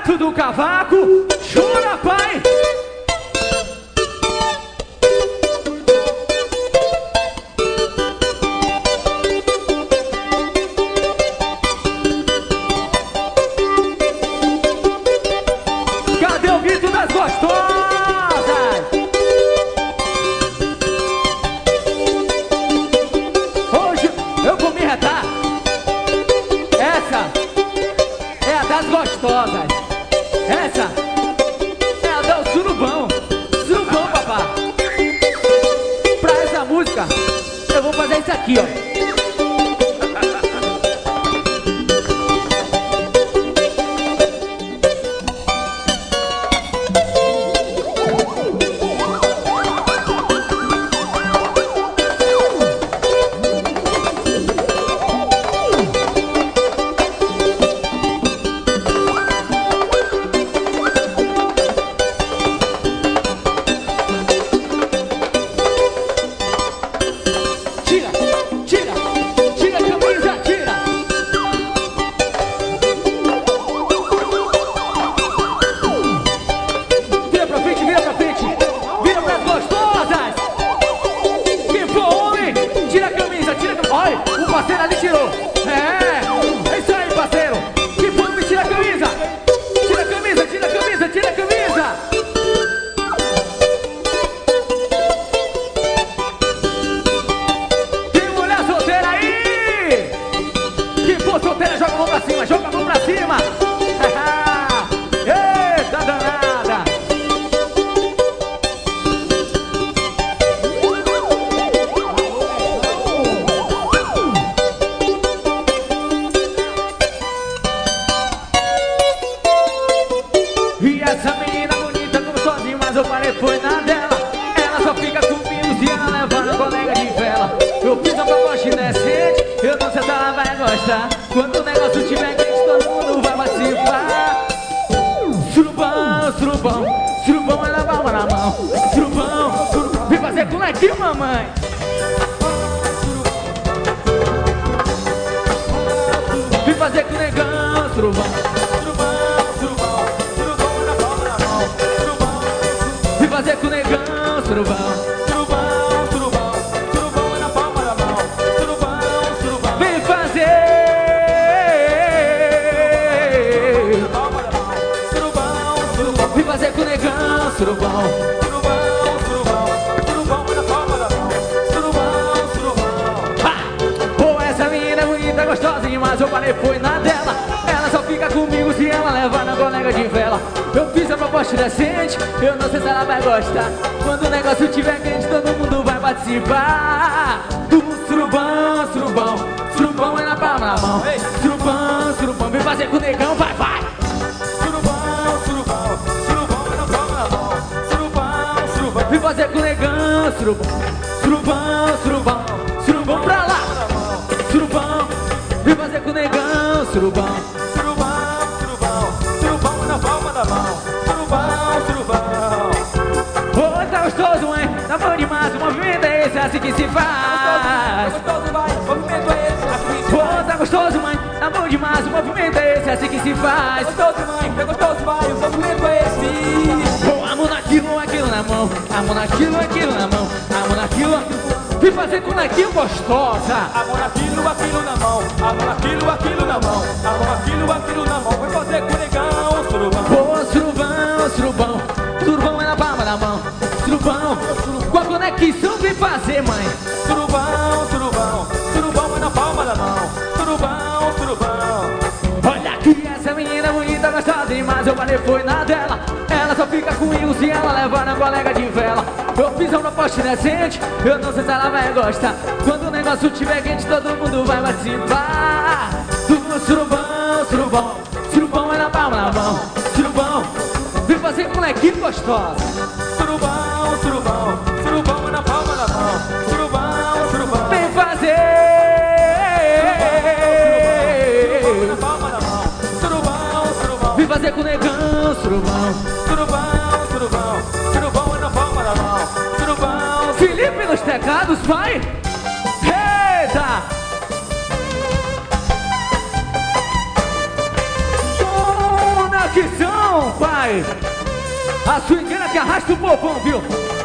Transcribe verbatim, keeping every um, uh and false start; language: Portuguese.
Neto do Cavaco, chora, pai. Cadê o grito das gostosas? Hoje eu vou me retar. Essa é a das gostosas. Essa é a do surubão. Surubão, papá. Pra essa música eu vou fazer isso aqui, ó. E essa menina bonita como sozinho, mas eu parei foi na dela. Ela só fica comigo se ela levar na colega de vela. Eu fiz uma proposta indecente, eu não sei se ela vai gostar. Quando o negócio tiver quente, todo mundo vai participar. Surubão, surubão, surubão é na palma na mão. Surubão, surubão, vem fazer com lequinho, mamãe. Vem fazer com o negão, surubão. Fazer com o negão, surubão. Surubão, surubão, surubão é na palma da mão. Surubão, surubão. Vem fazer na palma da mão. Surubão, surubão. Vem fazer com o negão, surubão. Surubão, surubão, surubão é na palma da mão. Surubão, surubão. Ha! Pô, essa menina é bonita, gostosinha, mas eu parei foi na dela. Ela só fica comigo se ela levar na colega de vela. Eu fiz a proposta decente, eu não sei se ela vai gostar. Quando o negócio tiver quente, todo mundo vai participar. Do surubão, surubão, surubão é na palma na mão. Surubão, surubão, vem fazer com o negão, vai, vai. Surubão, surubão, surubão é na palma na mão. Surubão, surubão, vem fazer com o negão, surubão. Surubão, surubão, surubão pra lá. Surubão, vem fazer com o negão, surubão. Surubão, surubão. Ô, tá gostoso, hein? Tá bom demais, o movimento é esse, é assim que se faz. Tá gostoso, vai, o movimento é esse, é assim que se faz. Ô, tá gostoso, mãe, tá bom demais, o movimento é esse, é assim que se faz. Tá gostoso, mãe, tá gostoso, vai, o movimento é esse. Ô, a mão naquilo, aquilo na mão. A mão naquilo, aquilo na mão. A mão naquilo, aquilo. Vem fazer com naquilo gostosa. A mão naquilo, aquilo na mão. A mão naquilo, aquilo na mão. A mão naquilo, aquilo na mão. Vem fazer com o negão, surubão. Ô, surubão, surubão, surubão é na palma da mão. Surubão, com a conexão vem fazer, mãe. Surubão, surubão, surubão é na palma da mão. Surubão, surubão. Olha aqui essa menina bonita, gostosa demais, eu falei foi na dela. Ela só fica comigo se ela levar na colega de vela. Eu fiz uma proposta decente, eu não sei se ela vai gostar. Quando o negócio tiver quente, todo mundo vai participar. Do surubão, surubão, surubão é na palma da mão. Surubão, vem fazer com lequinho gostosa. Surubão, surubão, surubão é na palma da mão. Surubão, surubão, vem fazer. Surubão, surubão é na palma da mão. Surubão, surubão, vem fazer com o negão, surubão. Surubão, surubão, surubão é na palma da mão. Surubão, Felipe nos teclados, vai. Eita! Conexão! pai. A swingueira que arrasta o povão, viu?